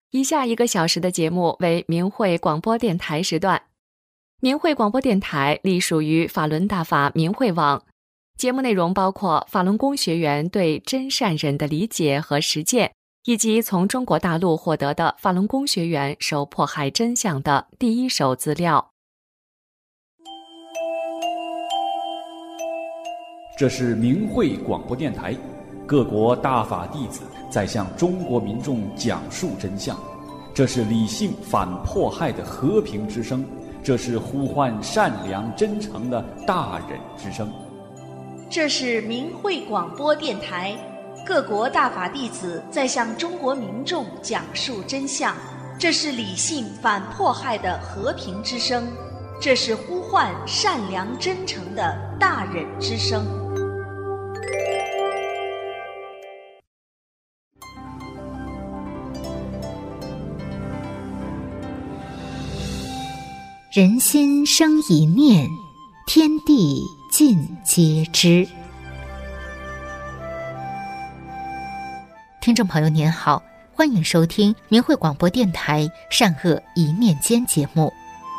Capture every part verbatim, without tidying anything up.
以下一个小时的节目为明慧广播电台时段。明慧广播电台隶属于法轮大法明慧网，节目内容包括法轮功学员对真善忍的理解和实践，以及从中国大陆获得的法轮功学员受迫害真相的第一手资料。 这是明慧广播电台，各国大法弟子在向中国民众讲述真相，这是理性反迫害的和平之声，这是呼唤善良真诚的大忍之声。 这是明慧广播电台，各国大法弟子在向中国民众讲述真相，这是理性反迫害的和平之声，这是呼唤善良真诚的大忍之声。 人心生一念，天地尽皆知。听众朋友您好，欢迎收听明慧广播电台善恶一念间节目。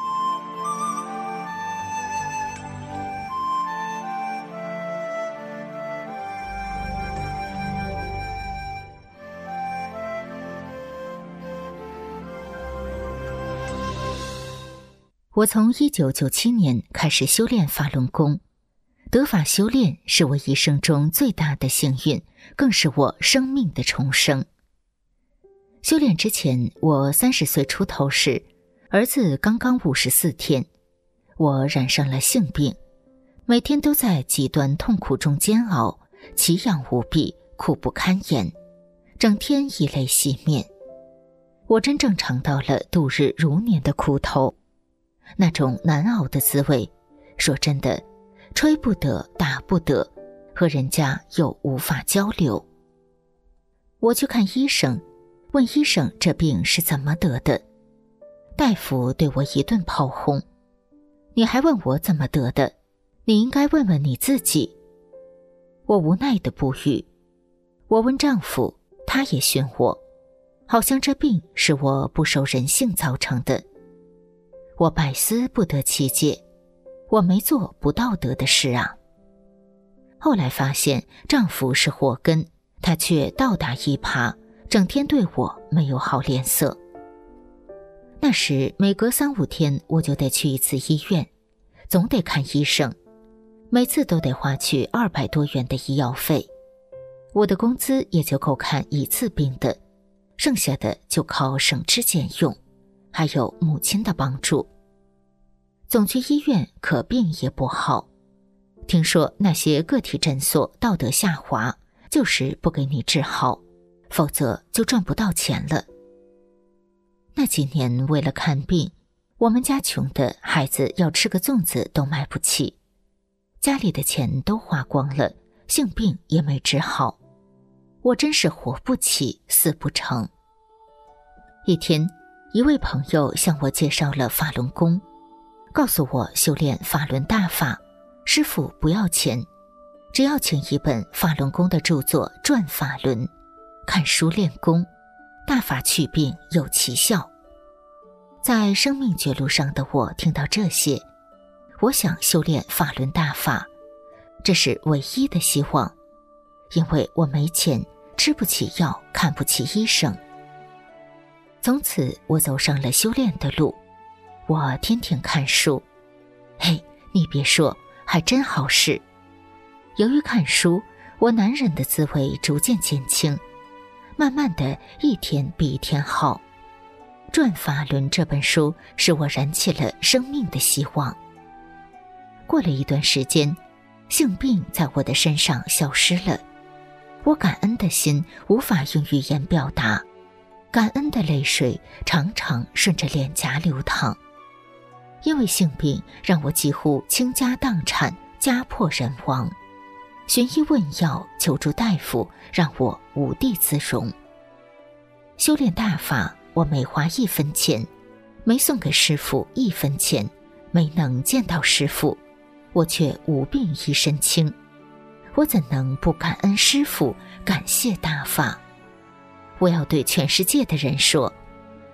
我从一九九七年开始修炼法轮功，得法修炼是我一生中最大的幸运，更是我生命的重生。修炼之前，我三十岁出头时，儿子刚刚五十四天，我染上了性病，每天都在极端痛苦中煎熬，奇痒无比，苦不堪言，整天以泪洗面。我真正尝到了度日如年的苦头。那种难熬的滋味，说真的，吹不得打不得，和人家又无法交流。我去看医生，问医生这病是怎么得的，大夫对我一顿炮轰，你还问我怎么得的，你应该问问你自己。我无奈的不语，我问丈夫，他也训我，好像这病是我不守人性造成的。我百思不得其解，我没做不道德的事啊。后来发现丈夫是祸根，他却倒打一耙，整天对我没有好脸色。那时每隔三五天我就得去一次医院，总得看医生，每次都得花去二百多元的医药费，我的工资也就够看一次病的，剩下的就靠省吃俭用，还有母亲的帮助。总去医院可病也不好，听说那些个体诊所道德下滑，就是不给你治好，否则就赚不到钱了。那几年为了看病，我们家穷的孩子要吃个粽子都买不起，家里的钱都花光了，性病也没治好，我真是活不起死不成。一天，一位朋友向我介绍了法轮功，告诉我修炼法轮大法，师父不要钱，只要请一本法轮功的著作《转法轮》，看书练功，大法去病有奇效。在生命绝路上的我听到这些，我想修炼法轮大法，这是唯一的希望，因为我没钱，吃不起药，看不起医生。从此我走上了修炼的路，我天天看书，嘿，你别说，还真好使。由于看书，我难忍的滋味逐渐减轻，慢慢的一天比一天好。《转法轮》这本书使我燃起了生命的希望。过了一段时间，性病在我的身上消失了，我感恩的心无法用语言表达，感恩的泪水常常顺着脸颊流淌。因为性病让我几乎倾家荡产，家破人亡，寻医问药，求助大夫，让我无地自容。修炼大法，我没花一分钱，没送给师父一分钱，没能见到师父，我却无病一身轻。我怎能不感恩师父，感谢大法？我要对全世界的人说，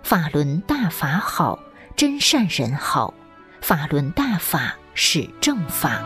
法轮大法好，真善人好，法轮大法是正法。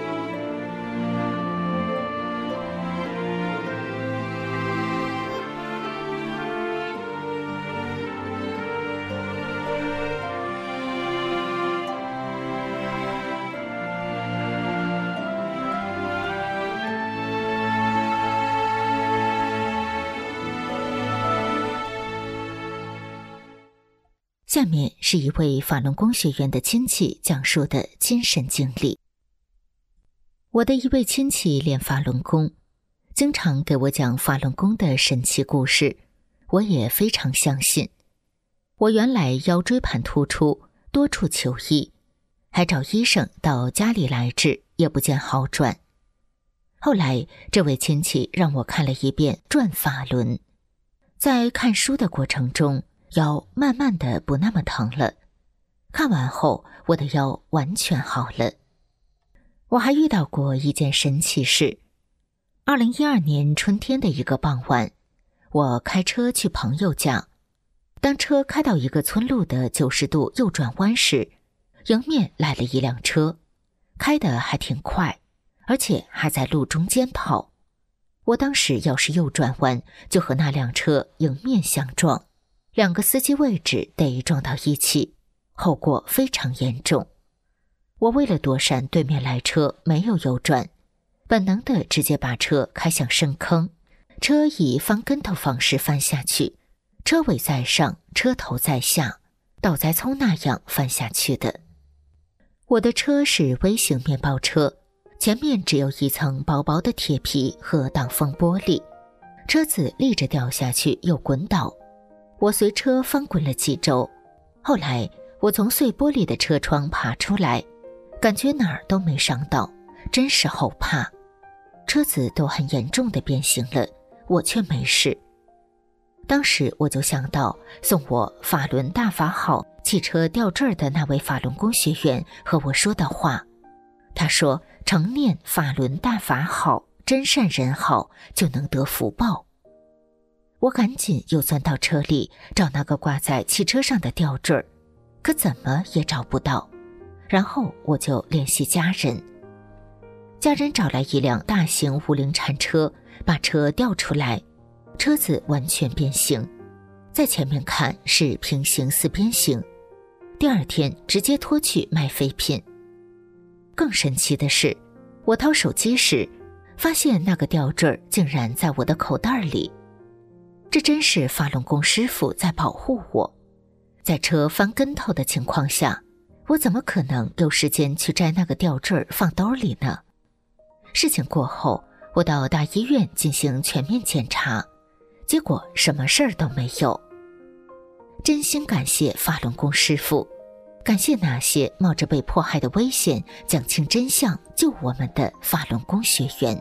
下面是一位法轮功学员的亲戚讲述的亲身经历。我的一位亲戚练法轮功，经常给我讲法轮功的神奇故事，我也非常相信。我原来腰椎盘突出，多处求医，还找医生到家里来治，也不见好转。后来这位亲戚让我看了一遍《转法轮》，在看书的过程中，腰慢慢的不那么疼了，看完后我的腰完全好了。我还遇到过一件神奇事。二零一二年春天的一个傍晚，我开车去朋友家，当车开到一个村路的九十度右转弯时，迎面来了一辆车，开得还挺快，而且还在路中间跑。我当时要是右转弯，就和那辆车迎面相撞，两个司机位置得撞到一起，后果非常严重。我为了躲闪对面来车，没有右转，本能的直接把车开向深坑，车以翻跟头方式翻下去，车尾在上，车头在下，倒栽葱那样翻下去的。我的车是微型面包车，前面只有一层薄薄的铁皮和挡风玻璃，车子立着掉下去又滚倒，我随车翻滚了几周。后来我从碎玻璃的车窗爬出来，感觉哪儿都没伤到，真是后怕。车子都很严重的变形了，我却没事。当时我就想到送我法轮大法好汽车吊坠的那位法轮功学员和我说的话，他说常念法轮大法好，真善人好，就能得福报。我赶紧又钻到车里找那个挂在汽车上的吊坠，可怎么也找不到。然后我就联系家人，家人找来一辆大型五菱铲车，把车吊出来，车子完全变形，在前面看是平行四边形。第二天直接拖去卖废品。更神奇的是，我掏手机时发现那个吊坠竟然在我的口袋里。这真是法轮功师傅在保护我。在车翻跟头的情况下，我怎么可能有时间去摘那个吊坠放兜里呢？事情过后，我到大医院进行全面检查，结果什么事儿都没有。真心感谢法轮功师傅，感谢那些冒着被迫害的危险讲清真相救我们的法轮功学员。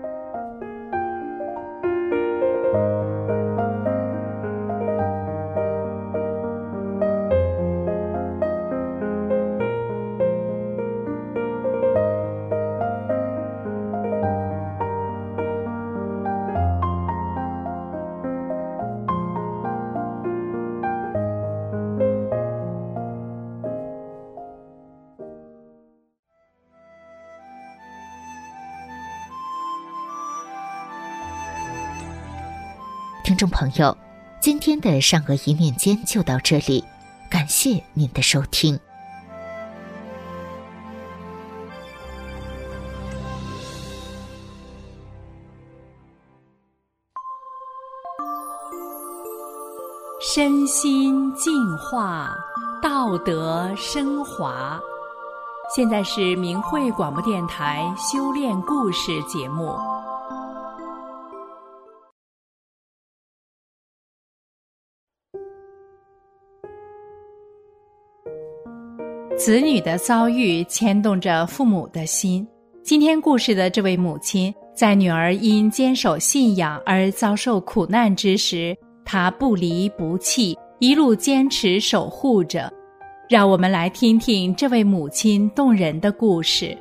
听众朋友，今天的善恶一念间就到这里，感谢您的收听。 身心净化，道德升华。现在是明慧广播电台修炼故事节目。子女的遭遇牵动着父母的心。今天故事的这位母亲，在女儿因坚守信仰而遭受苦难之时，她不离不弃，一路坚持守护着。让我们来听听这位母亲动人的故事。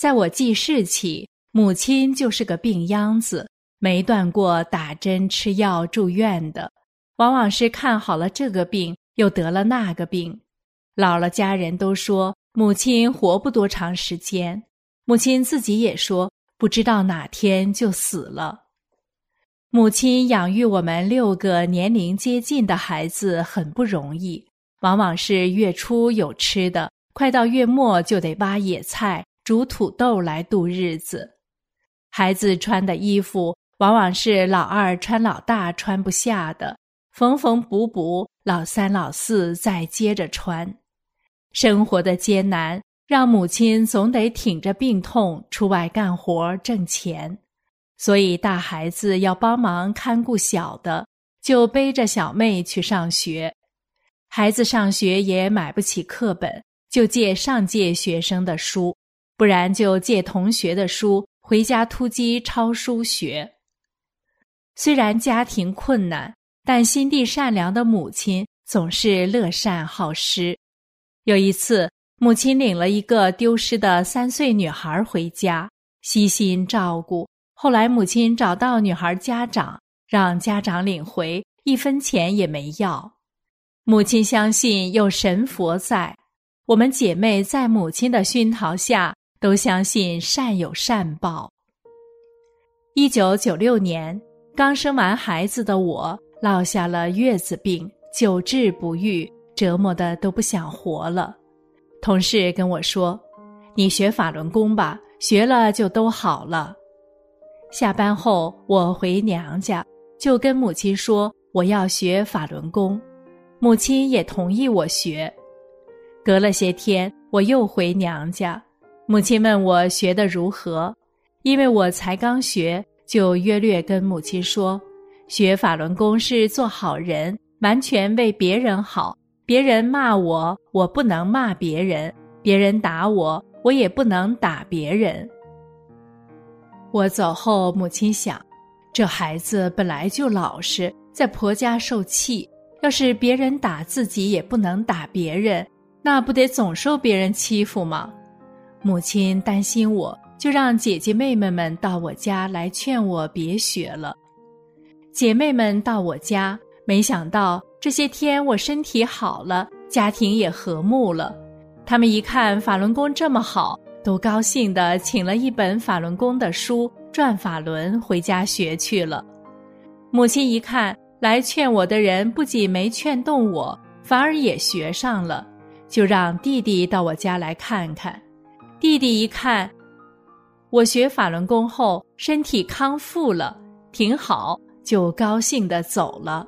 在我记事起，母亲就是个病秧子，没断过打针吃药住院的，往往是看好了这个病，又得了那个病。老了家人都说母亲活不多长时间，母亲自己也说不知道哪天就死了。母亲养育我们六个年龄接近的孩子很不容易，往往是月初有吃的，快到月末就得挖野菜、煮土豆来度日子。孩子穿的衣服往往是老二穿老大穿不下的，缝缝补补，老三老四再接着穿。生活的艰难让母亲总得挺着病痛出外干活挣钱，所以大孩子要帮忙看顾小的，就背着小妹去上学。孩子上学也买不起课本，就借上届学生的书，不然就借同学的书回家突击抄书学。虽然家庭困难，但心地善良的母亲总是乐善好施。有一次，母亲领了一个丢失的三岁女孩回家，悉心照顾。后来母亲找到女孩家长，让家长领回，一分钱也没要。母亲相信有神佛在，我们姐妹在母亲的熏陶下，都相信善有善报。一九九六年，刚生完孩子的我落下了月子病，久治不愈，折磨得都不想活了。同事跟我说，你学法轮功吧，学了就都好了。下班后我回娘家，就跟母亲说我要学法轮功，母亲也同意我学。隔了些天我又回娘家，母亲问我学得如何，因为我才刚学，就约略跟母亲说，学法轮功是做好人，完全为别人好，别人骂我，我不能骂别人，别人打我，我也不能打别人。我走后，母亲想，这孩子本来就老实，在婆家受气，要是别人打自己也不能打别人，那不得总受别人欺负吗？母亲担心我，就让姐姐妹妹们到我家来劝我别学了。姐妹们到我家，没想到这些天我身体好了，家庭也和睦了。他们一看法轮功这么好，都高兴地请了一本法轮功的书《转法轮》回家学去了。母亲一看，来劝我的人不仅没劝动我，反而也学上了，就让弟弟到我家来看看。弟弟一看，我学法轮功后身体康复了，挺好，就高兴地走了。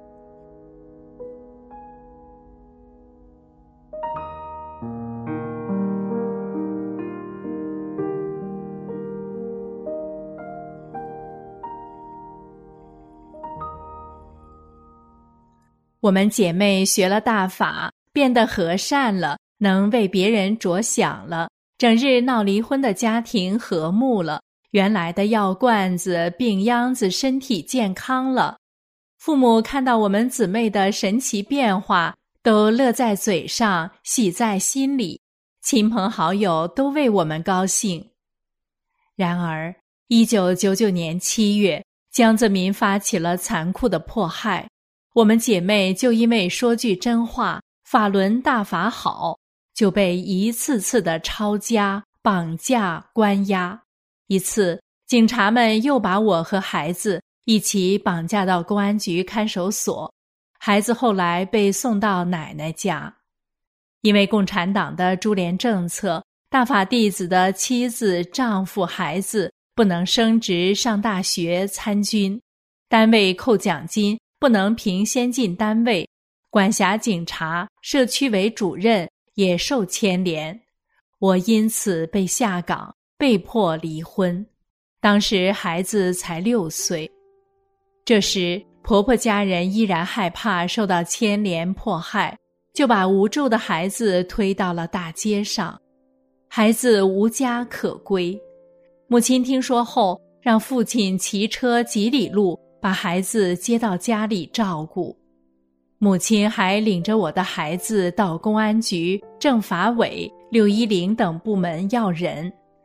我们姐妹学了大法，变得和善了，能为别人着想了，整日闹离婚的家庭和睦了，原来的药罐子、病秧子身体健康了。父母看到我们姊妹的神奇变化，都乐在嘴上，喜在心里，亲朋好友都为我们高兴。然而一九九九年七月，江泽民发起了残酷的迫害，我们姐妹就因为说句真话，法轮大法好，就被一次次的抄家、绑架、关押。一次，警察们又把我和孩子一起绑架到公安局看守所，孩子后来被送到奶奶家。因为共产党的株连政策，大法弟子的妻子、丈夫、孩子不能升职上大学参军，单位扣奖金不能凭先进单位，管辖警察、社区委主任也受牵连。我因此被下岗，被迫离婚。当时孩子才六岁。这时婆婆家人依然害怕受到牵连迫害，就把无助的孩子推到了大街上。孩子无家可归，母亲听说后，让父亲骑车几里路把孩子接到家里照顾。母亲还领着我的孩子到公安局、政法委、六一零等部门要人。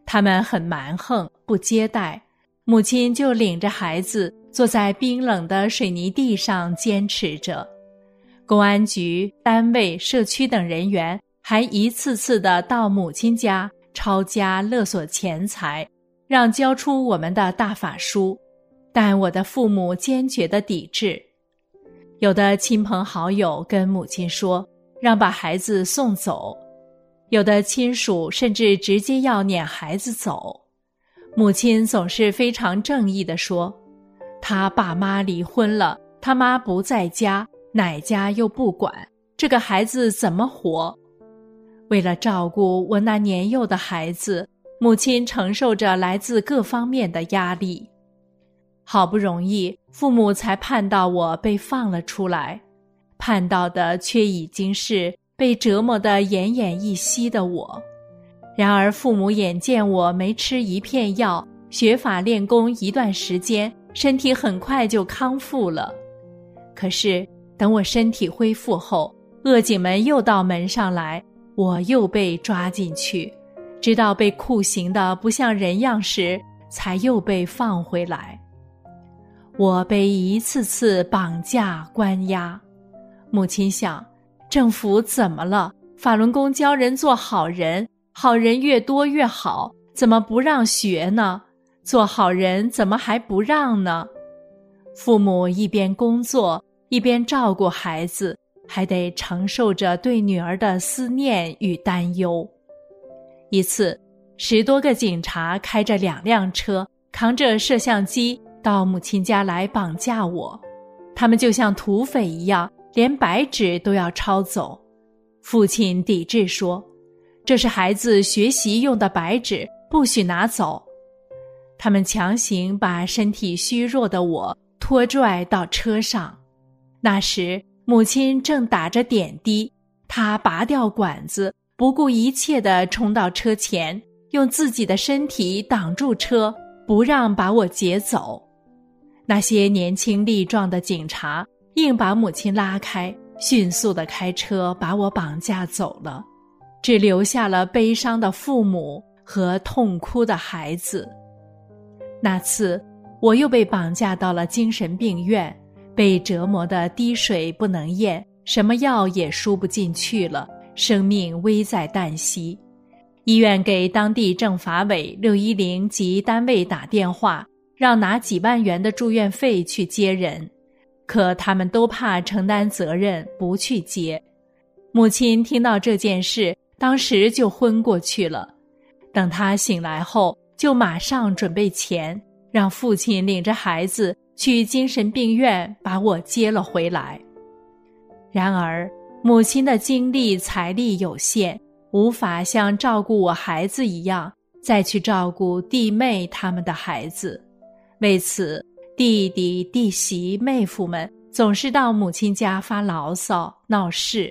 他们很蛮横，不接待，母亲就领着孩子坐在冰冷的水泥地上坚持着。公安局、单位、社区等人员还一次次地到母亲家抄家勒索钱财，让交出我们的大法书，但我的父母坚决地抵制。有的亲朋好友跟母亲说，让把孩子送走，有的亲属甚至直接要撵孩子走。母亲总是非常正义地说，他爸妈离婚了，他妈不在家，奶家又不管，这个孩子怎么活？为了照顾我那年幼的孩子，母亲承受着来自各方面的压力。好不容易，父母才盼到我被放了出来，盼到的却已经是被折磨得奄奄一息的我。然而父母眼见我没吃一片药，学法练功一段时间，身体很快就康复了。可是等我身体恢复后，恶警们又到门上来，我又被抓进去，直到被酷刑的不像人样时，才又被放回来。我被一次次绑架关押。母亲想，政府怎么了？法轮功教人做好人，好人越多越好，怎么不让学呢？做好人怎么还不让呢？父母一边工作，一边照顾孩子，还得承受着对女儿的思念与担忧。一次，十多个警察开着两辆车，扛着摄像机到母亲家来绑架我。他们就像土匪一样，连白纸都要抄走。父亲抵制说，这是孩子学习用的白纸，不许拿走。他们强行把身体虚弱的我拖拽到车上。那时母亲正打着点滴，她拔掉管子，不顾一切地冲到车前，用自己的身体挡住车，不让把我劫走。那些年轻力壮的警察硬把母亲拉开，迅速地开车把我绑架走了，只留下了悲伤的父母和痛哭的孩子。那次我又被绑架到了精神病院，被折磨得滴水不能咽，什么药也输不进去了，生命危在旦夕。医院给当地政法委、六一零及单位打电话，让拿几万元的住院费去接人，可他们都怕承担责任，不去接。母亲听到这件事，当时就昏过去了。等她醒来后，就马上准备钱，让父亲领着孩子去精神病院把我接了回来。然而，母亲的精力财力有限，无法像照顾我孩子一样，再去照顾弟妹他们的孩子。为此，弟弟、弟媳、妹夫们总是到母亲家发牢骚、闹事。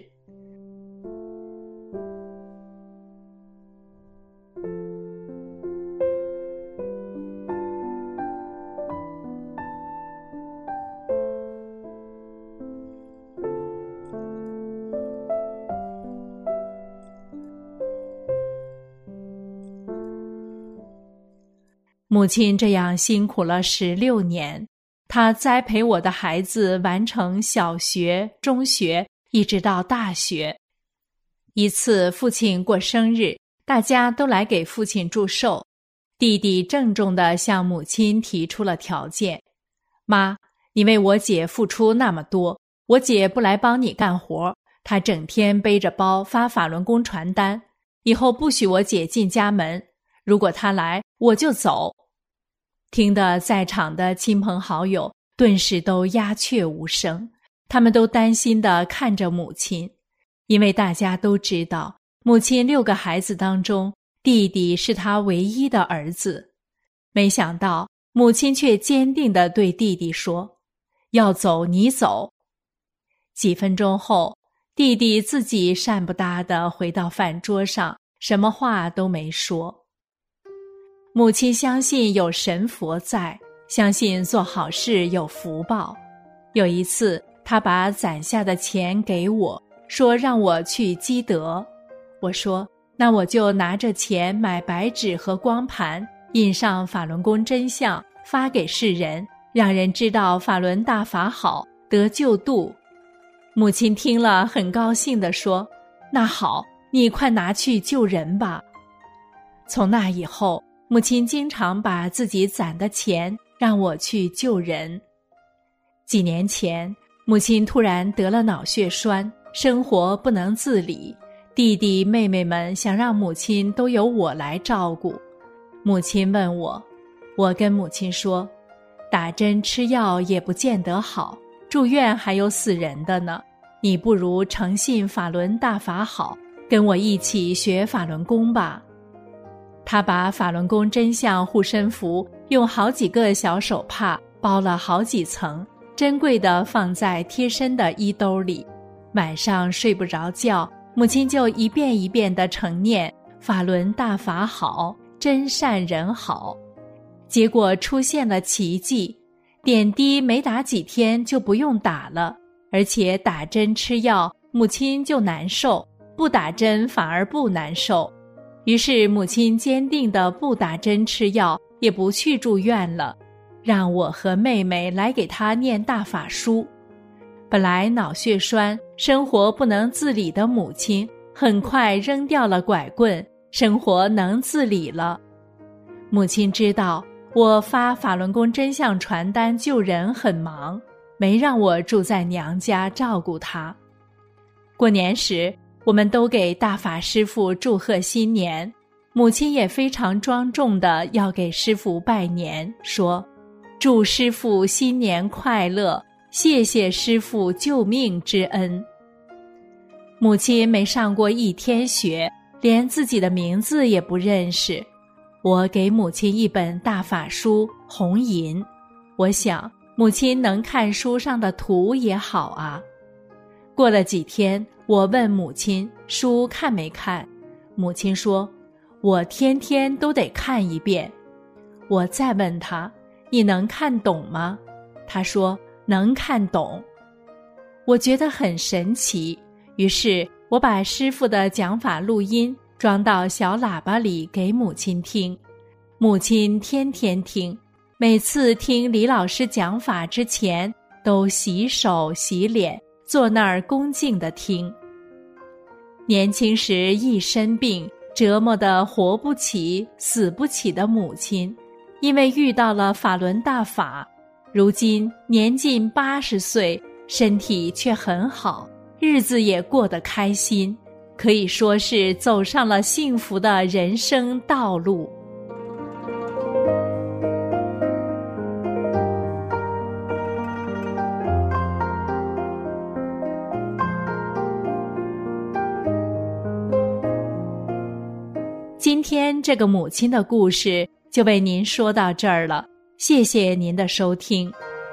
母亲这样辛苦了十六年，她栽培我的孩子完成小学、中学，一直到大学。一次父亲过生日，大家都来给父亲祝寿，弟弟郑重地向母亲提出了条件：妈，你为我姐付出那么多，我姐不来帮你干活，她整天背着包发法轮功传单，以后不许我姐进家门，如果她来，我就走。听得在场的亲朋好友顿时都鸦雀无声，他们都担心地看着母亲，因为大家都知道，母亲六个孩子当中，弟弟是她唯一的儿子。没想到，母亲却坚定地对弟弟说：要走你走。几分钟后，弟弟自己善不搭地回到饭桌上，什么话都没说。母亲相信有神佛在，相信做好事有福报。有一次，她把攒下的钱给我，说让我去积德。我说， 那我就拿着钱买白纸和光盘，印上法轮功真相，发给世人，让人知道法轮大法好，得救度。母亲听了很高兴地说，那好，你快拿去救人吧。从那以后，母亲经常把自己攒的钱让我去救人。几年前，母亲突然得了脑血栓，生活不能自理，弟弟妹妹们想让母亲都由我来照顾。母亲问我，我跟母亲说，打针吃药也不见得好，住院还有死人的呢，你不如诚信法轮大法好，跟我一起学法轮功吧。他把法轮功真相护身符用好几个小手帕包了好几层，珍贵的放在贴身的衣兜里。晚上睡不着觉，母亲就一遍一遍地承念法轮大法好，真善人好。结果出现了奇迹，点滴没打几天就不用打了，而且打针吃药母亲就难受，不打针反而不难受。于是母亲坚定地不打针吃药，也不去住院了，让我和妹妹来给她念大法书。本来脑血栓，生活不能自理的母亲，很快扔掉了拐棍，生活能自理了。母亲知道我发法轮功真相传单救人很忙，没让我住在娘家照顾她。过年时，我们都给大法师父祝贺新年，母亲也非常庄重地要给师父拜年，说祝师父新年快乐，谢谢师父救命之恩。母亲没上过一天学，连自己的名字也不认识。我给母亲一本大法书红银，我想母亲能看书上的图也好啊。过了几天，我问母亲书看没看，母亲说我天天都得看一遍。我再问她，你能看懂吗？她说能看懂。我觉得很神奇，于是我把师父的讲法录音装到小喇叭里给母亲听。母亲天天听，每次听李老师讲法之前都洗手洗脸，坐那儿恭敬地听。年轻时一身病，折磨得活不起死不起的母亲，因为遇到了法轮大法，如今年近八十岁，身体却很好，日子也过得开心，可以说是走上了幸福的人生道路。今天这个母亲的故事就为您说到这儿了，谢谢您的收听。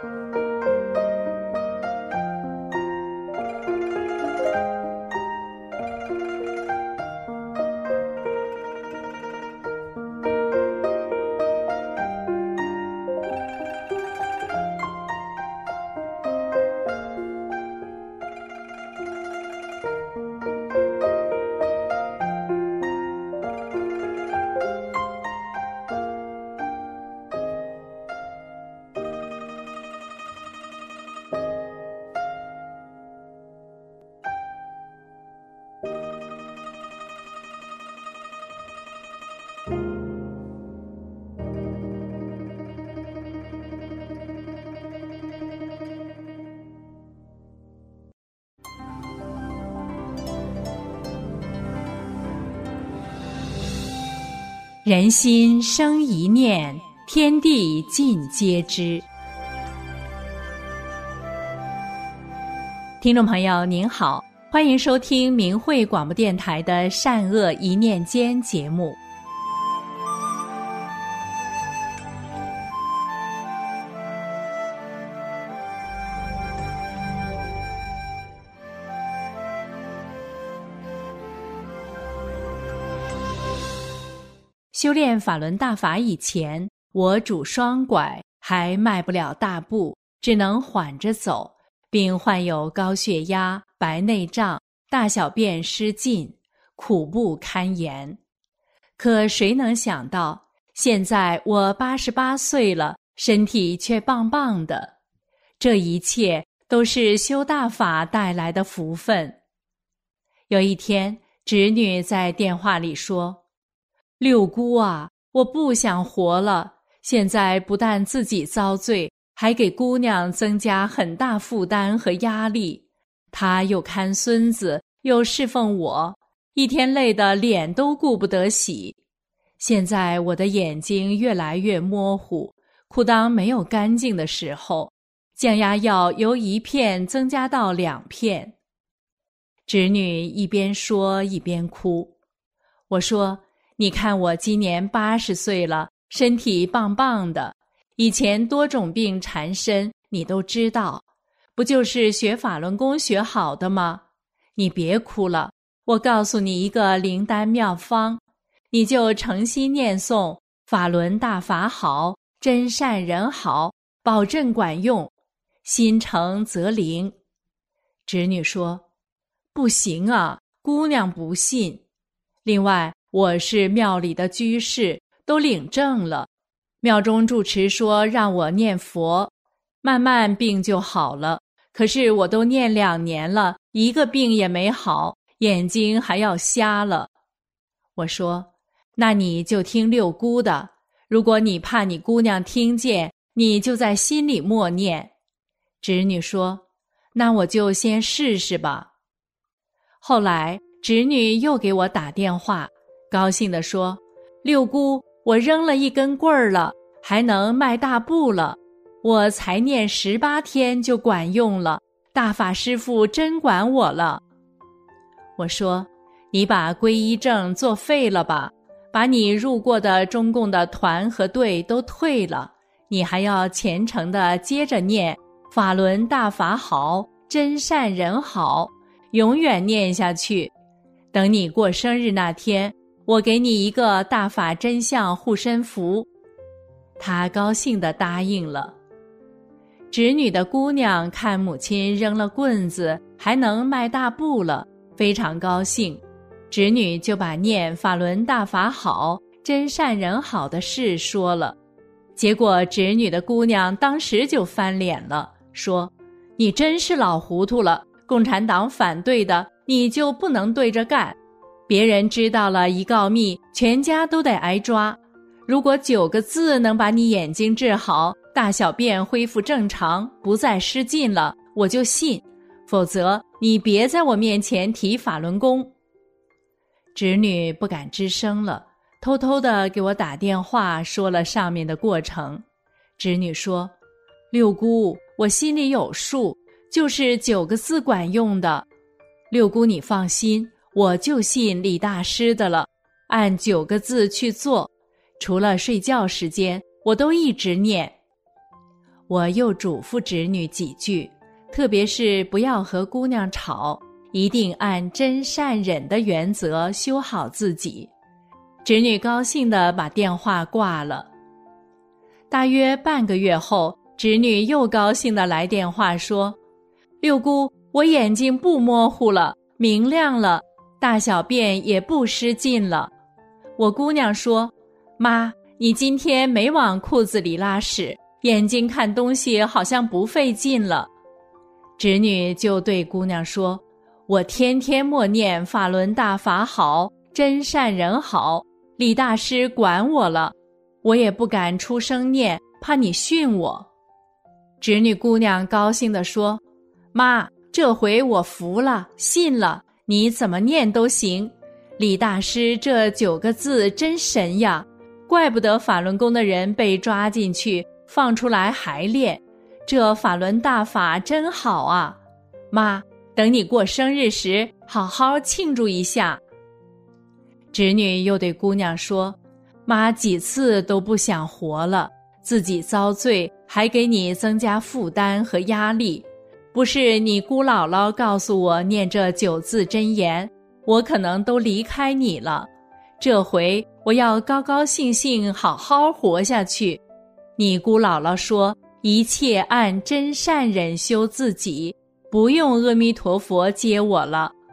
人心生一念，天地尽皆知。听众朋友您好，欢迎收听明慧广播电台的善恶一念间节目。修炼法轮大法以前，我拄双拐，还迈不了大步，只能缓着走，并患有高血压、白内障、大小便失禁， 苦不堪言。可谁能想到，现在我八十八岁了，身体却棒棒的。这一切都是修大法带来的福分。有一天，侄女在电话里说：“六姑啊，我不想活了，现在不但自己遭罪，还给姑娘增加很大负担和压力。她又看孙子，又侍奉我，一天累得脸都顾不得洗。现在我的眼睛越来越模糊，裤裆没有干净的时候，降压药由一片增加到两片。”侄女一边说一边哭。我说：“你看我今年八十岁了，身体棒棒的，以前多种病缠身，你都知道，不就是学法轮功学好的吗？你别哭了，我告诉你一个灵丹妙方，你就诚心念诵法轮大法好，真善人好，保证管用，心诚则灵。”侄女说：“不行啊，姑娘不信。另外，我是庙里的居士，都领证了。庙中住持说让我念佛，慢慢病就好了。可是我都念两年了，一个病也没好，眼睛还要瞎了。”我说：“那你就听六姑的，如果你怕你姑娘听见，你就在心里默念。”侄女说：“那我就先试试吧。”后来侄女又给我打电话，高兴地说：“六姑，我扔了一根棍儿了，还能迈大步了，我才念十八天就管用了，大法师父真管我了。”我说：“你把皈依证作废了吧，把你入过的中共的团和队都退了，你还要虔诚地接着念法轮大法好，真善人好，永远念下去。等你过生日那天，我给你一个大法真相护身符。”她高兴地答应了。侄女的姑娘看母亲扔了棍子还能迈大步了，非常高兴，侄女就把念法轮大法好，真善人好的事说了。结果侄女的姑娘当时就翻脸了，说：“你真是老糊涂了，共产党反对的，你就不能对着干。别人知道了一告密，全家都得挨抓。如果九个字能把你眼睛治好，大小便恢复正常，不再失禁了，我就信，否则你别在我面前提法轮功。”侄女不敢吱声了，偷偷地给我打电话说了上面的过程。侄女说：“六姑，我心里有数，就是九个字管用的。六姑你放心，我就信李大师的了，按九个字去做，除了睡觉时间，我都一直念。”我又嘱咐侄女几句，特别是不要和姑娘吵，一定按真善忍的原则修好自己。侄女高兴地把电话挂了。大约半个月后，侄女又高兴地来电话说：“六姑，我眼睛不模糊了，明亮了，大小便也不失禁了。”我姑娘说：“妈，你今天没往裤子里拉屎，眼睛看东西好像不费劲了。”侄女就对姑娘说：“我天天默念法轮大法好，真善人好，李大师管我了，我也不敢出声念，怕你训我。”侄女姑娘高兴地说：“妈，这回我服了，信了，你怎么念都行。李大师这九个字真神呀，怪不得法轮功的人被抓进去，放出来还练，这法轮大法真好啊！妈，等你过生日时，好好庆祝一下。”侄女又对姑娘说：“妈几次都不想活了，自己遭罪，还给你增加负担和压力。不是你姑姥姥告诉我念这九字真言，我可能都离开你了。这回我要高高兴兴好好活下去。你姑姥姥说，一切按真善忍修自己，不用阿弥陀佛接我了。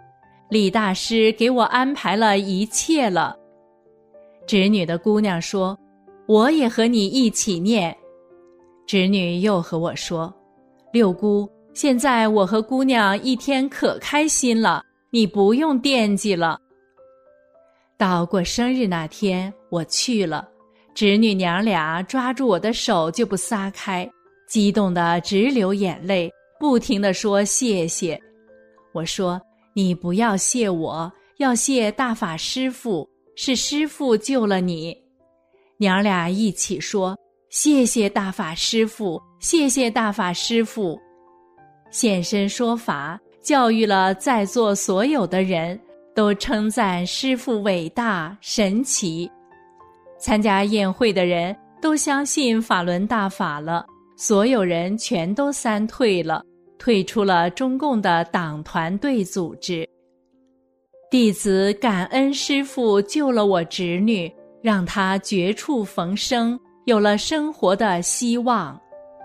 李大师给我安排了一切了。侄女的姑娘说，我也和你一起念。侄女又和我说，六姑，现在我和姑娘一天可开心了，你不用惦记了。到过生日那天，我去了，侄女娘俩抓住我的手就不撒开，激动得直流眼泪，不停地说谢谢。我说，你不要谢我，要谢大法师父，是师父救了你。娘俩一起说，谢谢大法师父，谢谢大法师父。现身说法，教育了在座所有的人，都称赞师父伟大神奇。参加宴会的人都相信法轮大法了，所有人全都三退了，退出了中共的党团队组织。弟子感恩师父救了我侄女，让她绝处逢生，有了生活的希望。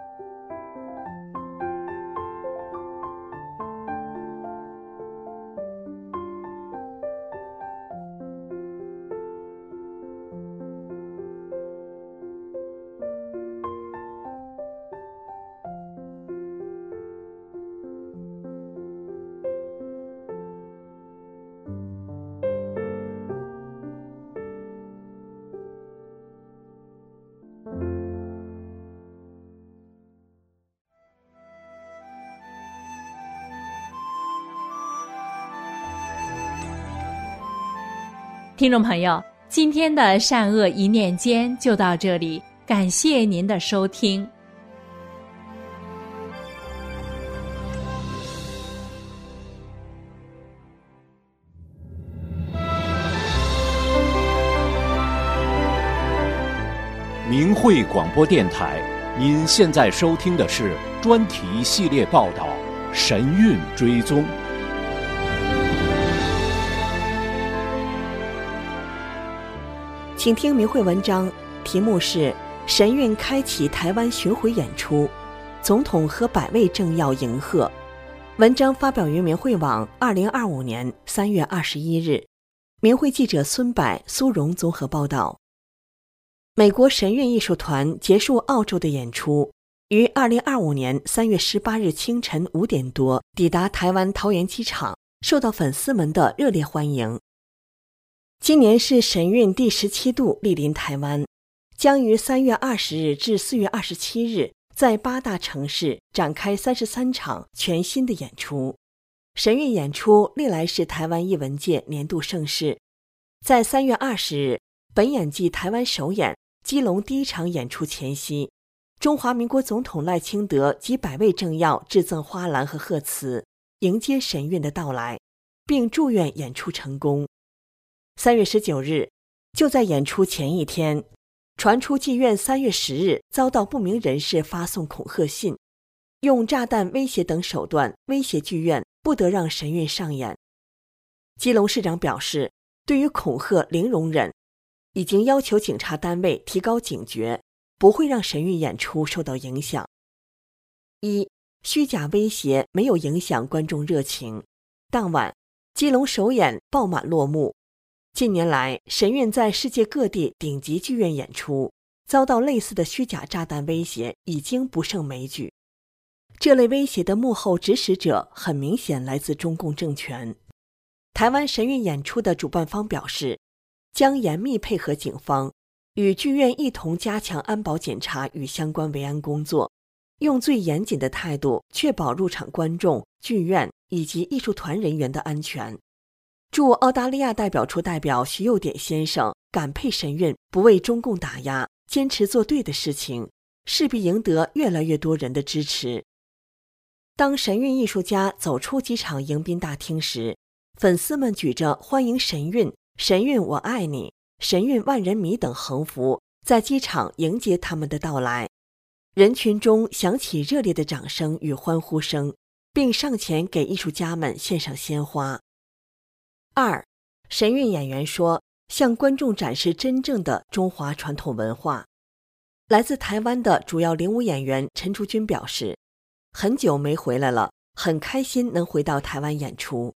听众朋友，今天的善恶一念间就到这里，感谢您的收听。 明慧广播电台，您现在收听的是专题系列报道《神韵追踪》。 请听明慧文章，题目是《神韵开启台湾巡回演出，总统和百位政要迎贺》。文章发表于明慧网，二零二五年三月二十一日。明慧记者孙柏、苏荣综合报道。美国神韵艺术团结束澳洲的演出，于二零二五年三月十八日清晨五点多抵达台湾桃园机场，受到粉丝们的热烈欢迎。今年是神韵第十七度莅临台湾，将于三月二十日至四月二十七日在八大城市展开三十三场全新的演出。神韵演出历来是台湾艺文界年度盛事。在三月二十日，本演季台湾首演基隆第一场演出前夕，中华民国总统赖清德及百位政要致赠花篮和贺词，迎接神韵的到来，并祝愿演出成功。三月十九日，就在演出前一天，传出妓院三月十日遭到不明人士发送恐吓信，用炸弹威胁等手段威胁剧院不得让神韵上演。基隆市长表示，对于恐吓零容忍，已经要求警察单位提高警觉，不会让神韵演出受到影响。一、虚假威胁没有影响观众热情。当晚，基隆首演爆满落幕。近年来，神韵在世界各地顶级剧院演出，遭到类似的虚假炸弹威胁已经不胜枚举。这类威胁的幕后指使者很明显来自中共政权。台湾神韵演出的主办方表示，将严密配合警方，与剧院一同加强安保检查与相关维安工作，用最严谨的态度确保入场观众、剧院以及艺术团人员的安全。驻澳大利亚代表处代表徐幼典先生感佩神韵不为中共打压，坚持做对的事情，势必赢得越来越多人的支持。当神韵艺术家走出机场迎宾大厅时，粉丝们举着欢迎神韵、神韵我爱你、神韵万人迷等横幅，在机场迎接他们的到来。人群中响起热烈的掌声与欢呼声，并上前给艺术家们献上鲜花。二、神韵演员说，向观众展示真正的中华传统文化。来自台湾的主要领舞演员陈竹君表示，很久没回来了，很开心能回到台湾演出。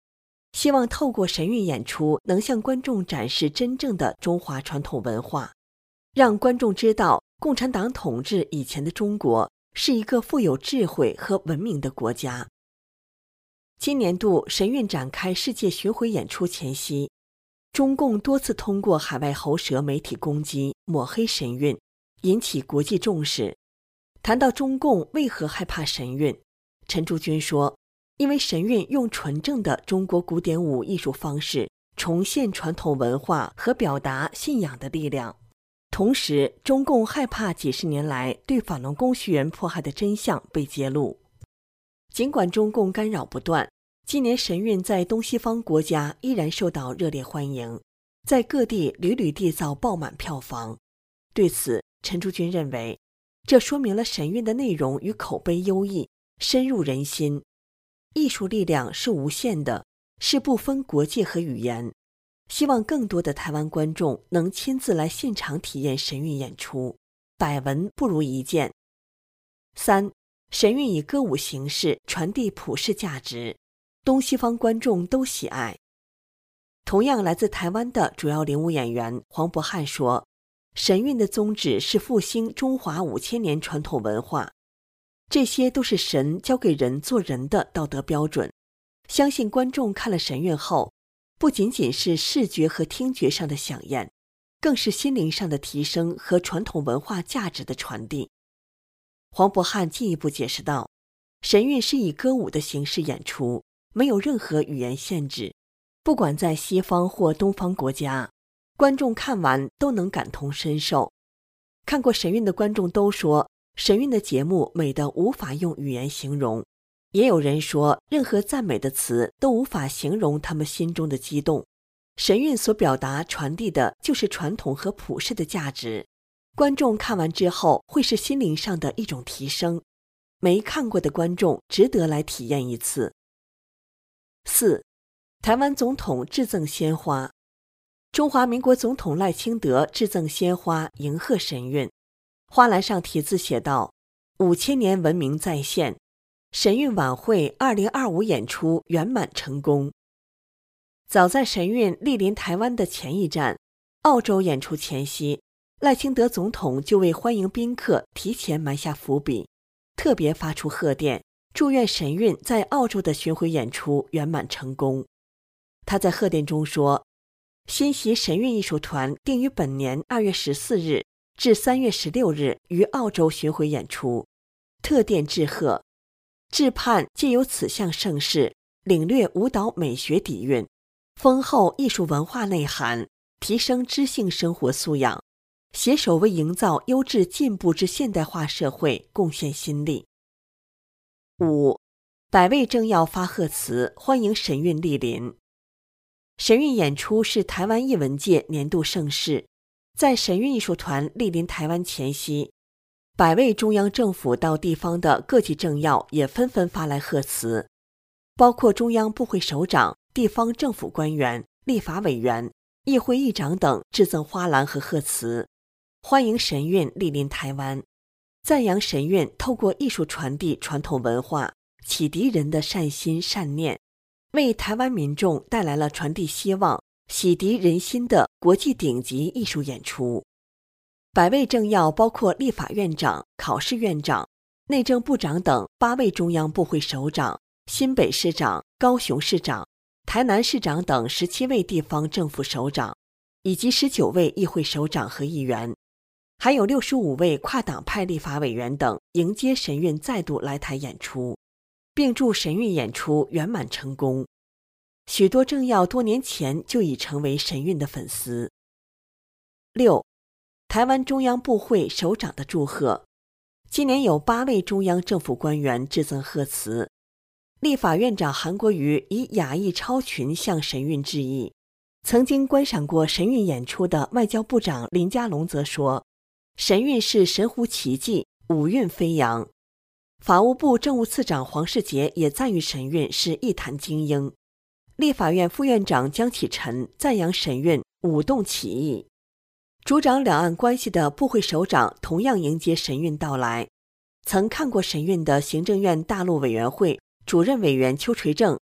希望透过神韵演出能向观众展示真正的中华传统文化，让观众知道共产党统治以前的中国是一个富有智慧和文明的国家。今年度神韵展开世界巡回演出前夕，中共多次通过海外喉舌媒体攻击抹黑神韵，引起国际重视。谈到中共为何害怕神韵，陈竹君说，因为神韵用纯正的中国古典舞艺术方式重现传统文化和表达信仰的力量。同时，中共害怕几十年来对法轮功学员迫害的真相被揭露。尽管中共干扰不断，今年神韵在东西方国家依然受到热烈欢迎，在各地屡屡缔造爆满票房。对此，陈竹君认为，这说明了神韵的内容与口碑优异，深入人心。艺术力量是无限的，是不分国界和语言。希望更多的台湾观众能亲自来现场体验神韵演出，百闻不如一见。三、神韵以歌舞形式传递普世价值，东西方观众都喜爱。同样来自台湾的主要领舞演员黄渤汉说，神韵的宗旨是复兴中华五千年传统文化，这些都是神教给人做人的道德标准。相信观众看了神韵后，不仅仅是视觉和听觉上的饗宴，更是心灵上的提升和传统文化价值的传递。黄渤汉进一步解释道，神韵是以歌舞的形式演出，没有任何语言限制，不管在西方或东方国家，观众看完都能感同身受。看过神韵的观众都说，神韵的节目美得无法用语言形容。也有人说，任何赞美的词都无法形容他们心中的激动。神韵所表达传递的就是传统和普世的价值，观众看完之后会是心灵上的一种提升，没看过的观众值得来体验一次。四、台湾总统致赠鲜花。中华民国总统赖清德致赠鲜花迎贺神韵，花篮上题字写道：五千年文明再现，神韵晚会二零二五演出圆满成功。早在神韵莅临台湾的前一站，澳洲演出前夕，赖清德总统就为欢迎宾客提前埋下伏笔，特别发出贺电，祝愿神韵在澳洲的巡回演出圆满成功。他在贺电中说，新习神韵艺术团定于本年二月十四日至三月十六日于澳洲巡回演出，特电致贺，致盼借由此项盛事，领略舞蹈美学底蕴，丰厚艺术文化内涵，提升知性生活素养，携手为营造优质进步之现代化社会贡献心力。五、百位政要发贺词欢迎神韵莅临。神韵演出是台湾艺文界年度盛事，在神韵艺术团莅临台湾前夕，百位中央政府到地方的各级政要也纷纷发来贺词，包括中央部会首长、地方政府官员、立法委员、议会议长等致赠花篮和贺词，欢迎神韵莅临台湾，赞扬神韵透过艺术传递传统文化，启迪人的善心善念，为台湾民众带来了传递希望、洗涤人心的国际顶级艺术演出。百位政要包括立法院长、考试院长、内政部长等八位中央部会首长、新北市长、高雄市长、台南市长等十七位地方政府首长，以及十九位议会首长和议员，还有六十五位跨党派立法委员等迎接神韵再度来台演出，并祝神韵演出圆满成功。许多政要多年前就已成为神韵的粉丝。六、台湾中央部会首长的祝贺。今年有八位中央政府官员致赠贺词。立法院长韩国瑜以雅意超群向神韵致意。曾经观赏过神韵演出的外交部长林佳龙则说，神韵是神乎其技，五韵飞扬。法务部政务次长黄世杰也赞誉神韵是一坛精英。立法院副院长江启臣赞扬神韵舞动起义。主掌两岸关系的部会首长同样迎接神韵到来。曾看过神韵的行政院大陆委员会主任委员邱垂正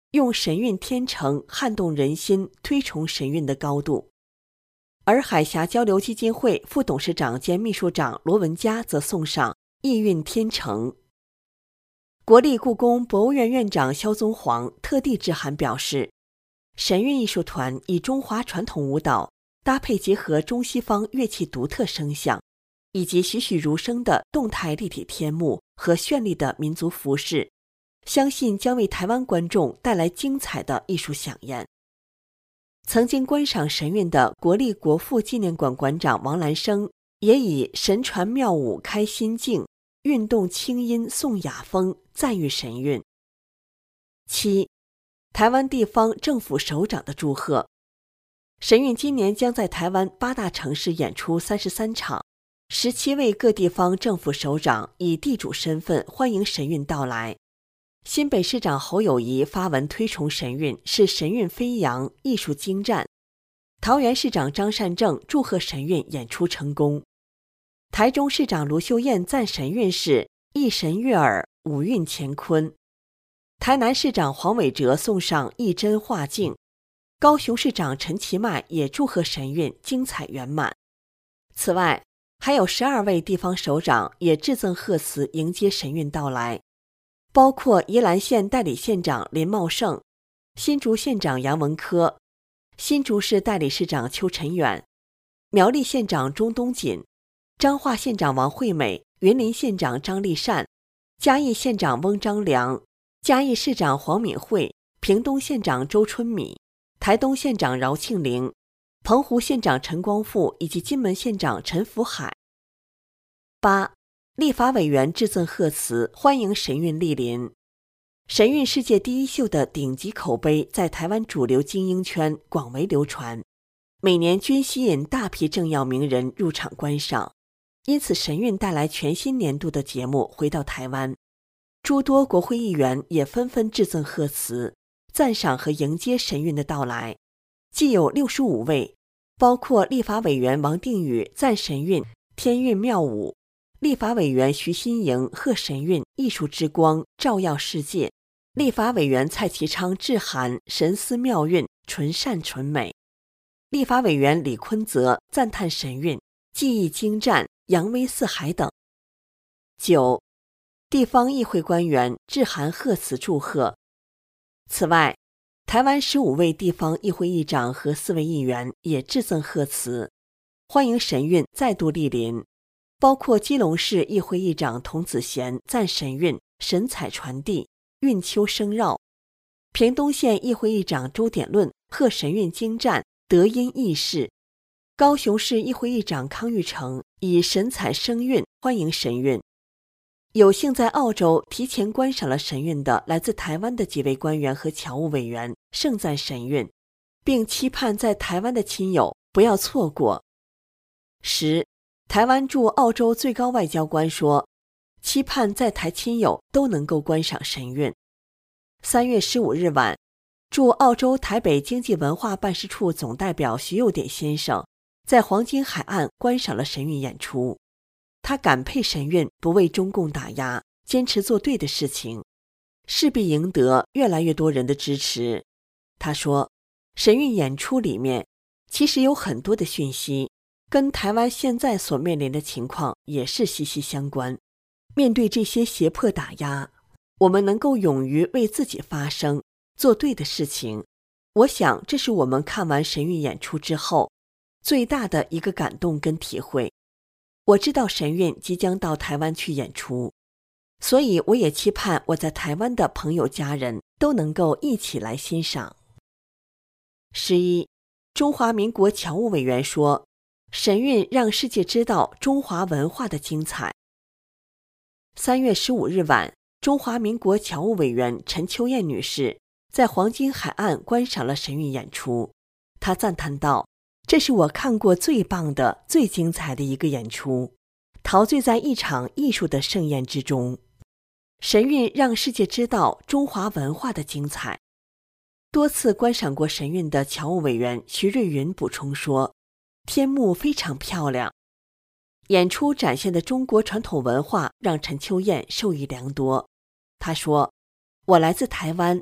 用神韵天成撼动人心，推崇神韵的高度。而海峡交流基金会副董事长兼秘书长罗文嘉则送上意韵天成。国立故宫博物院院长萧宗煌特地致函表示，神韵艺术团以中华传统舞蹈搭配结合中西方乐器独特声响，以及栩栩如生的动态立体天幕和绚丽的民族服饰，相信将为台湾观众带来精彩的艺术飨宴。曾经观赏神韵的国立国父纪念馆馆长王兰生也以神传妙舞开心境，运动清音颂雅风赞誉神韵。七，台湾地方政府首长的祝贺。神韵今年将在台湾八大城市演出三十三场，十七位各地方政府首长以地主身份欢迎神韵到来。新北市长侯友宜发文推崇神韵是神韵飞扬，艺术精湛。桃园市长张善政祝贺神韵演出成功。台中市长卢秀燕赞神韵是一神悦耳，五韵乾坤。台南市长黄伟哲送上一针画境。高雄市长陈其迈也祝贺神韵精彩圆满。此外，还有十二位地方首长也致赠贺词迎接神韵到来，包括宜兰县代理县长林茂盛、新竹县长杨文科、新竹市代理市长邱晨远、苗栗县长钟东锦、彰化县长王惠美、云林县长张丽善、嘉义县长翁章良、嘉义市长黄敏惠、屏东县长周春米、台东县长饶庆玲、澎湖县长陈光复以及金门县长陈福海。八，立法委员致赠贺词，欢迎神韵莅临。神韵世界第一秀的顶级口碑在台湾主流精英圈广为流传，每年均吸引大批政要名人入场观赏。因此神韵带来全新年度的节目回到台湾，诸多国会议员也纷纷致赠贺词，赞赏和迎接神韵的到来。既有六十五位，包括立法委员王定宇赞神韵天韵妙舞，立法委员徐新莹贺神韵艺术之光照耀世界，立法委员蔡其昌致函神思妙韵纯善纯美，立法委员李坤泽赞叹神韵技艺精湛扬威四海等。九，地方议会官员致函贺词祝贺。此外，台湾十五位地方议会议长和四位议员也致赠贺词，欢迎神韵再度莅临，包括基隆市议会议长童子贤赞神韵神采传递，韵秋声绕；屏东县议会议长周典论贺神韵精湛，德音义士；高雄市议会议长康裕成以神采声韵欢迎神韵。有幸在澳洲提前观赏了神韵的来自台湾的几位官员和侨务委员盛赞神韵，并期盼在台湾的亲友不要错过。十，台湾驻澳洲最高外交官说，期盼在台亲友都能够观赏神韵。三月十五日晚，驻澳洲台北经济文化办事处总代表徐佑典先生在黄金海岸观赏了神韵演出。他感佩神韵不为中共打压，坚持做对的事情，势必赢得越来越多人的支持。他说，神韵演出里面其实有很多的讯息，跟台湾现在所面临的情况也是息息相关。面对这些胁迫打压，我们能够勇于为自己发声，做对的事情。我想这是我们看完神韵演出之后最大的一个感动跟体会。我知道神韵即将到台湾去演出，所以我也期盼我在台湾的朋友家人都能够一起来欣赏。十一，中华民国侨务委员说，神韵让世界知道中华文化的精彩。三月十五日晚，中华民国侨务委员陈秋燕女士在黄金海岸观赏了神韵演出，她赞叹道，这是我看过最棒的、最精彩的一个演出，陶醉在一场艺术的盛宴之中。神韵让世界知道中华文化的精彩。多次观赏过神韵的侨务委员徐瑞云补充说，天幕非常漂亮，演出展现的中国传统文化让陈秋燕受益良多。她说，我来自台湾，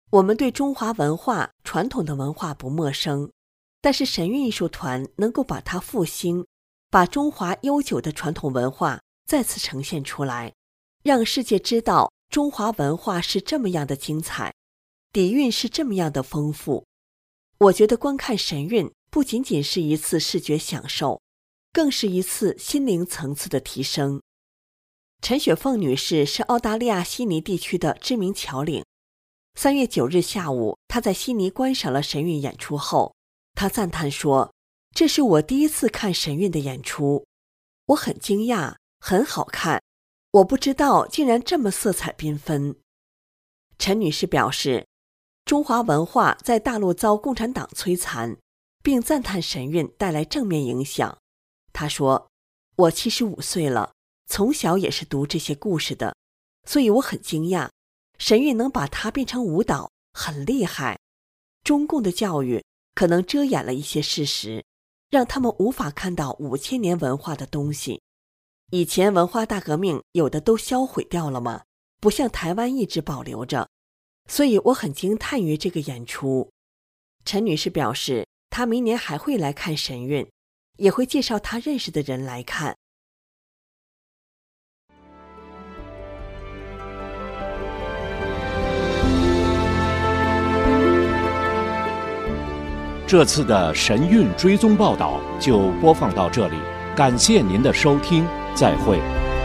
我们对中华文化传统的文化不陌生，但是神韵艺术团能够把它复兴，把中华悠久的传统文化再次呈现出来，让世界知道中华文化是这么样的精彩，底蕴是这么样的丰富。我觉得观看神韵不仅仅是一次视觉享受，更是一次心灵层次的提升。陈雪凤女士是澳大利亚悉尼地区的知名侨领。三月九日下午，她在悉尼观赏了神韵演出后，她赞叹说：“这是我第一次看神韵的演出，我很惊讶，很好看，我不知道竟然这么色彩缤纷。”陈女士表示，中华文化在大陆遭共产党摧残，并赞叹神韵带来正面影响。她说：“我七十五岁了，从小也是读这些故事的，所以我很惊讶，神韵能把它变成舞蹈，很厉害。中共的教育可能遮掩了一些事实，让他们无法看到五千年文化的东西。以前文化大革命有的都销毁掉了吗？不像台湾一直保留着。所以我很惊叹于这个演出。”陈女士表示，她明年还会来看神韵，也会介绍她认识的人来看。 这次的神韵追踪报道就播放到这里，感谢您的收听，再会。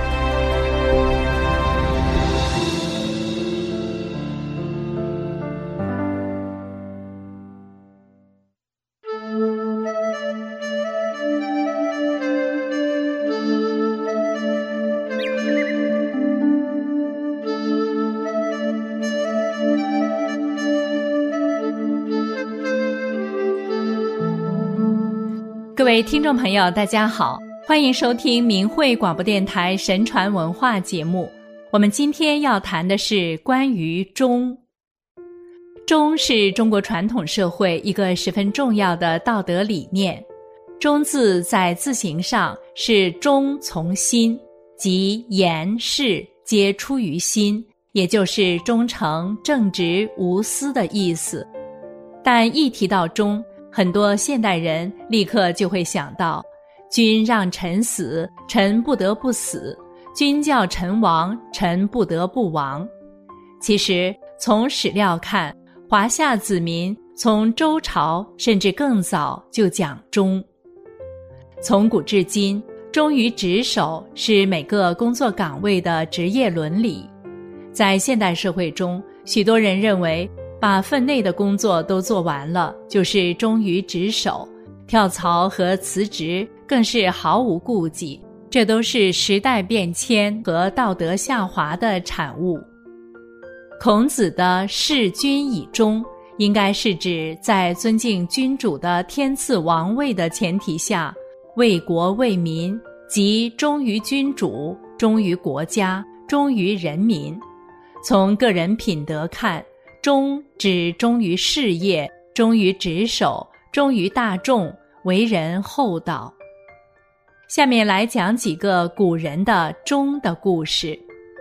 各位听众朋友，大家好，欢迎收听明慧广播电台神传文化节目。我们今天要谈的是关于忠。忠是中国传统社会一个十分重要的道德理念。忠字在字形上是忠从心，即言事皆出于心，也就是忠诚、正直、无私的意思。但一提到忠，很多现代人立刻就会想到，君让臣死，臣不得不死；君叫臣亡，臣不得不亡。其实从史料看，华夏子民从周朝甚至更早就讲忠。从古至今，忠于职守是每个工作岗位的职业伦理。在现代社会中，许多人认为把分内的工作都做完了，就是忠于职守，跳槽和辞职更是毫无顾忌，这都是时代变迁和道德下滑的产物。孔子的事君以忠，应该是指在尊敬君主的天赐王位的前提下，为国为民，即忠于君主，忠于国家，忠于人民。从个人品德看，忠指忠于事业，忠于职守，忠于大众，为人厚道。下面来讲几个古人的忠的故事。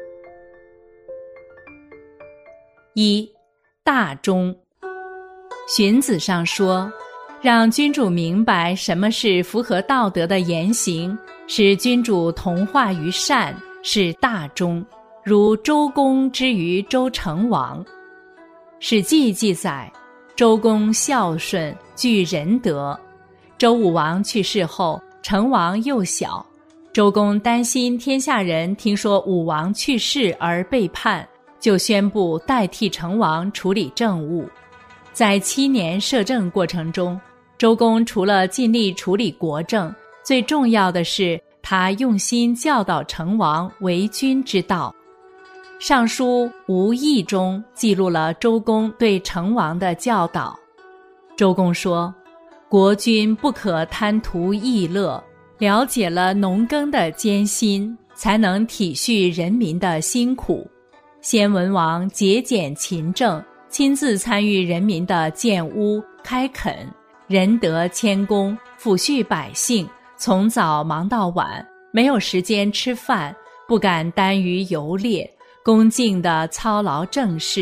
一、大忠。荀子上说，让君主明白什么是符合道德的言行，使君主同化于善，是大忠，如周公之于周成王。史记记载，周公孝顺，具仁德。周武王去世后，成王幼小，周公担心天下人听说武王去世而背叛，就宣布代替成王处理政务。在七年摄政过程中，周公除了尽力处理国政，最重要的是他用心教导成王为君之道。尚书吴益中记录了周公对成王的教导。周公说，国君不可贪图逸乐，了解了农耕的艰辛，才能体恤人民的辛苦。先文王节俭勤政，亲自参与人民的建屋开垦，仁德谦恭，抚恤百姓，从早忙到晚，没有时间吃饭，不敢耽于游猎，恭敬地操劳政事，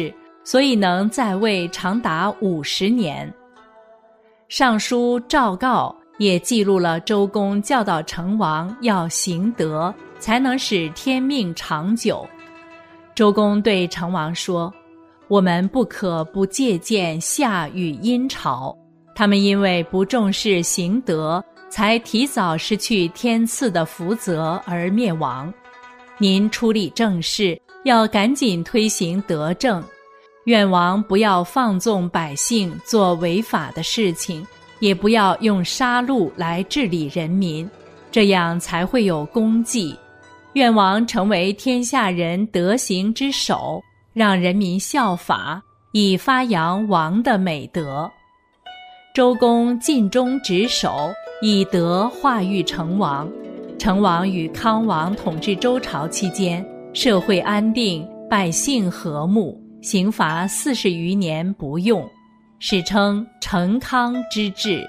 所以能在位长达五十年。尚书赵告也记录了周公教导成王要行德，才能使天命长久。周公对成王说，我们不可不借鉴夏与殷朝，他们因为不重视行德，才提早失去天赐的福泽而灭亡。您处理政事，要赶紧推行德政，愿王不要放纵百姓做违法的事情，也不要用杀戮来治理人民，这样才会有功绩。愿王成为天下人德行之首，让人民效法，以发扬王的美德。周公尽忠职守，以德化育成王。成王与康王统治周朝期间，社会安定，百姓和睦，刑罚四十余年不用，史称成康之治。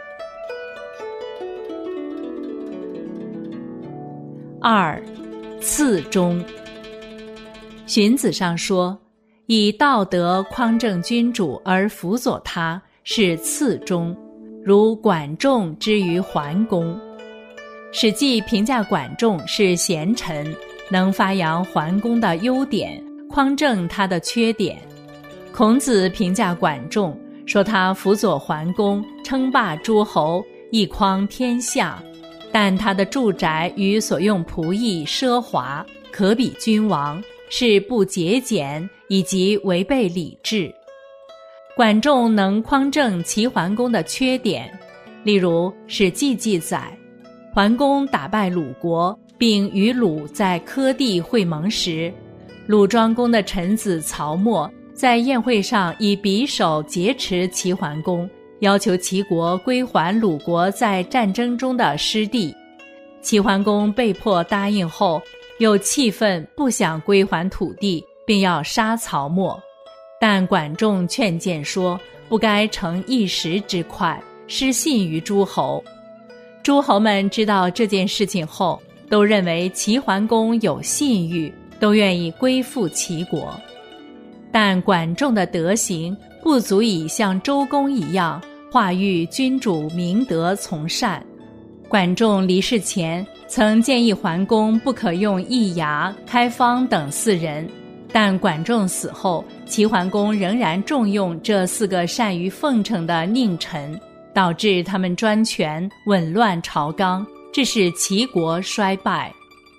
二，次忠。荀子上说，以道德匡正君主而辅佐他，是次忠，如管仲之于桓公。史记评价管仲是贤臣，能发扬桓公的优点，匡正他的缺点。孔子评价管仲，说他辅佐桓公，称霸诸侯，一匡天下，但他的住宅与所用仆役奢华，可比君王，是不节俭以及违背礼制。管仲能匡正齐桓公的缺点，例如《史记》记载，桓公打败鲁国，并与鲁在柯地会盟时，鲁庄公的臣子曹沫在宴会上以匕首劫持齐桓公，要求齐国归还鲁国在战争中的失地。齐桓公被迫答应后，又气愤，不想归还土地，并要杀曹沫。但管仲劝谏说，不该乘一时之快，失信于诸侯。诸侯们知道这件事情后，都认为齐桓公有信誉，都愿意归附齐国。但管仲的德行不足以像周公一样化育君主明德从善。管仲离世前曾建议桓公不可用易牙、开方等四人，但管仲死后，齐桓公仍然重用这四个善于奉承的佞臣，导致他们专权，紊乱朝纲，致使齐国衰败。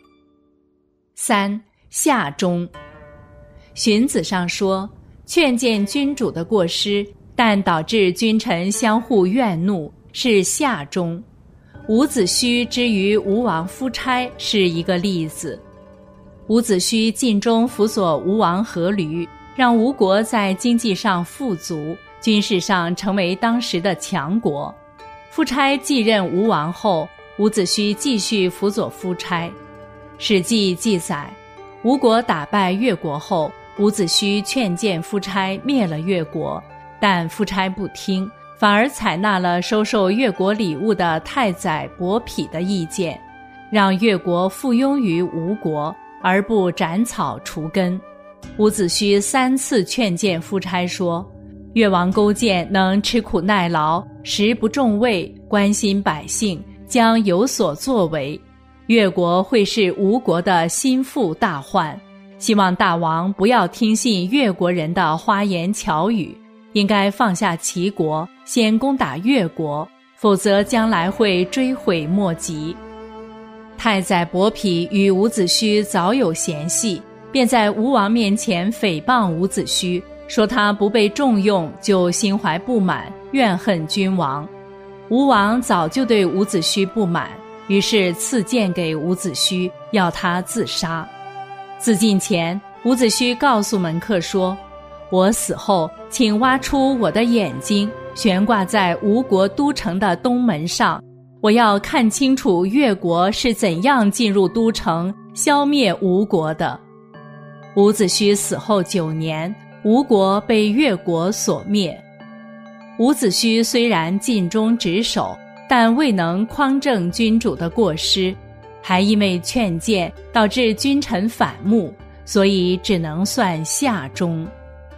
三，下忠。荀子上说，劝谏君主的过失，但导致君臣相互怨怒，是下忠。伍子胥之于吴王夫差是一个例子。伍子胥尽忠辅佐吴王阖闾，让吴国在经济上富足，军事上成为当时的强国。夫差继任吴王后，伍子胥继续辅佐夫差。史记记载，吴国打败越国后，伍子胥劝谏夫差灭了越国，但夫差不听，反而采纳了收受越国礼物的太宰伯嚭的意见，让越国附庸于吴国，而不斩草除根。伍子胥三次劝谏夫差说，越王勾践能吃苦耐劳，食不重味，关心百姓，将有所作为，越国会是吴国的心腹大患，希望大王不要听信越国人的花言巧语，应该放下齐国，先攻打越国，否则将来会追悔莫及。太宰伯嚭与伍子胥早有嫌隙，便在吴王面前诽谤伍子胥，说他不被重用，就心怀不满，怨恨君王。吴王早就对伍子胥不满，于是赐剑给伍子胥，要他自杀。自尽前，伍子胥告诉门客说，我死后，请挖出我的眼睛，悬挂在吴国都城的东门上，我要看清楚越国是怎样进入都城，消灭吴国的。伍子胥死后九年，吴国被越国所灭。伍子胥虽然尽忠职守，但未能匡正君主的过失，还因为劝谏导致君臣反目，所以只能算下忠。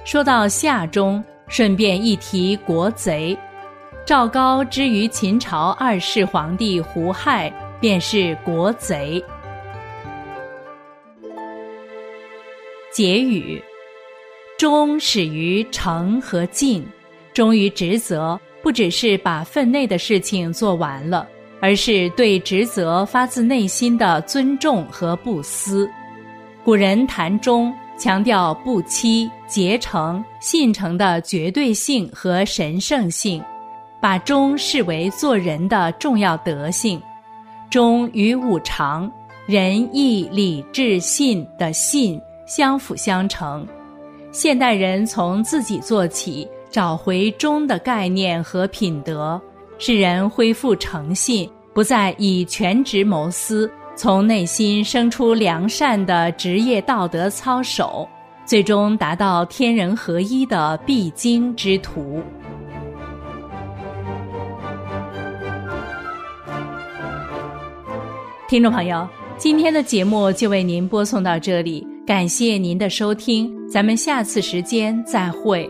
说到夏中，顺便一提国贼。赵高之于秦朝二世皇帝胡亥，便是国贼。结语：忠始于诚和敬，忠于职责，不只是把分内的事情做完了，而是对职责发自内心的尊重和不私。古人谈忠，强调不欺、竭诚、信诚的绝对性和神圣性，把忠视为做人的重要德性。忠与五常，仁义礼智信的信相辅相成。现代人从自己做起，找回忠的概念和品德，使人恢复诚信，不再以权职谋私，从内心生出良善的职业道德操守，最终达到天人合一的必经之途。听众朋友，今天的节目就为您播送到这里，感谢您的收听，咱们下次时间再会。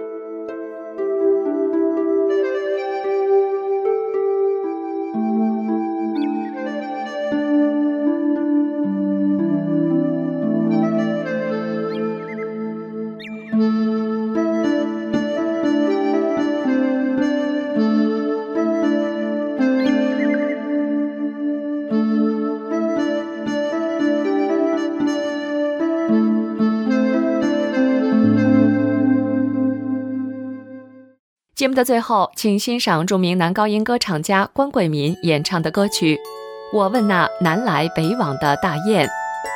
节目的最后，请欣赏著名男高音歌唱家关贵民演唱的歌曲《我问那南来北往的大雁》。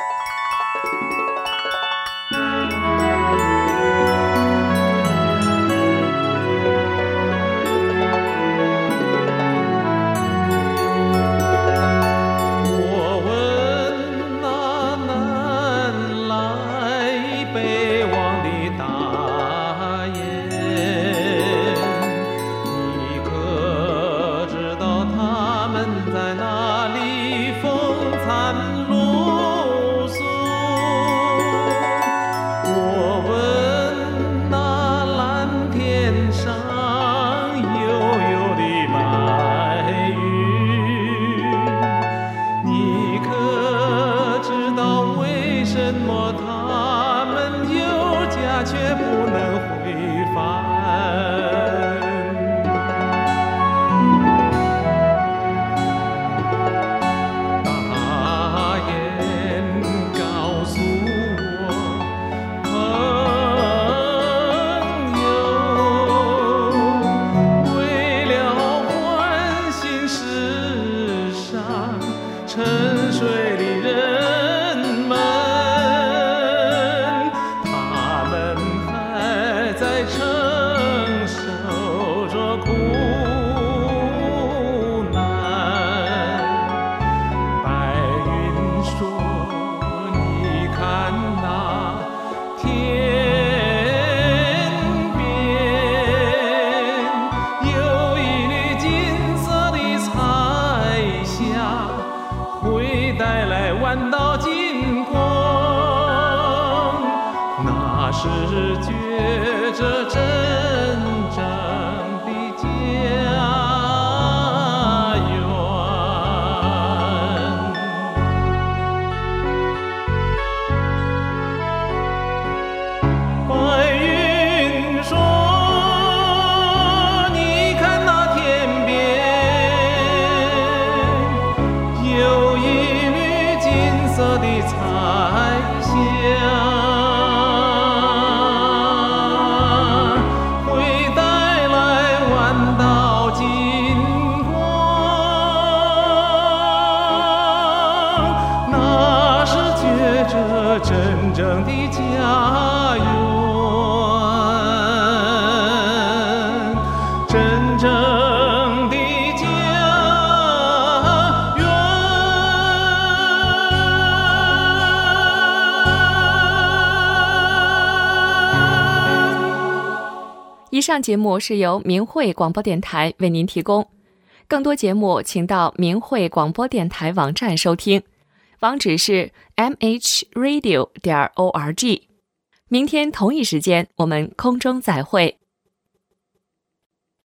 以上节目是由明慧广播电台为您提供，更多节目请到明慧广播电台网站收听，网址是 m h radio 点 org。 明天同一时间，我们空中再会。